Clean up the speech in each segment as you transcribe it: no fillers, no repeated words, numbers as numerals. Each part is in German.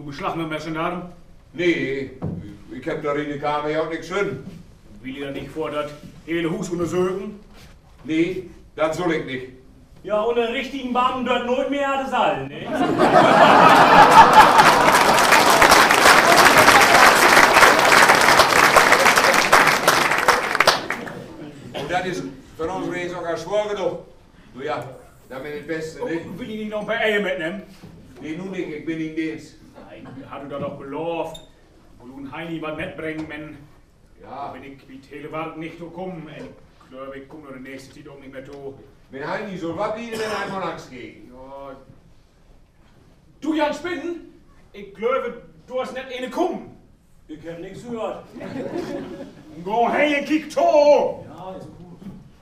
beslag met zijn arm? Nee, ik heb daar in de kamer ook niks van. Wil je dan niet voor dat hele huis onderzoeken? Nee, dat zal ik niet. Ja, und einen richtigen Beamten dort nooit mehr hatte Saal, ne? Und dat is van ons wees ook al zwaar genoeg. Nou ja, dat ben ik het beste, niet? Wil je niet nog bij eieren metnemen? Nee, nu niet, ik ben in dienst. Nein, had u dat doch beloofd. Wil u Heini wat metbrengen, men... Ja. Ben ik bij het hele werk niet toekom. En ik geloof, ik kom er de nächste tijd ook niet meer toe. Mijn Heini zal wat bieden en hij van angst geven. Ja... Du Jan Spinnen? Ik geloof, du hast net eine kom. Ich hab nichts gehört. Go heen en kijk toe! Ja, ist gut.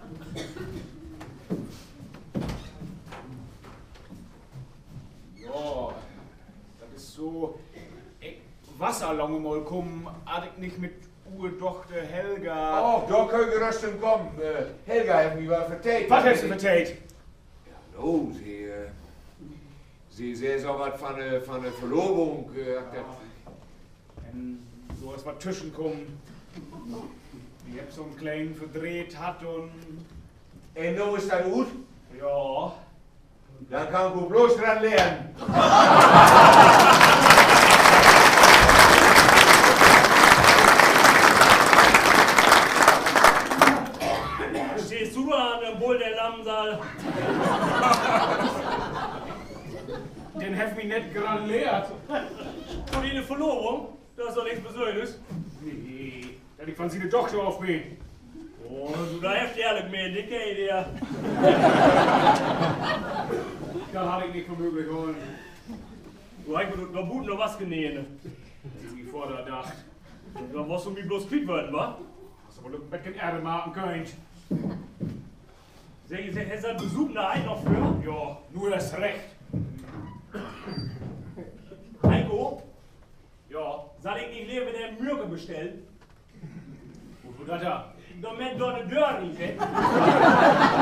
Ja, das ist so... Ich was allang mal kommen, had ik nicht mit uw dochter Helga... Oh, daar kun je rustig komen. Helga heeft me wel verteld. Wat heeft ze verteld? Ja, nou, ze zei zo wat van de verloving. En so is wat tussenkom. Die heb zo'n klein verdreht had en... En nou is dat goed? Ja. Dan kan ik ook bloos gaan leren. Stehst du da an dem Bull der Lammsaal? Den heb ich nicht gratuliert. Und eine Verlobung? Das ist doch nichts Besonderes. Nee, dat ik van zijn dochter auf bin. Oh, du da hast ehrlich mehr dicke Idee. Dat had ik niet voor mogelijk gehouden. Du hast mir noch gut noch was genäht. Wie vorder dacht. Dann warst du mir bloß quitt werden, wa? Als we ook met geen erde maken kunt. Hast du einen Besuch da ein noch für? Ja, nur erst recht. Heiko, Ja, soll ich nicht lieber der Mürke bestellen? wofür dat da? Damit dort eine Dörr nicht,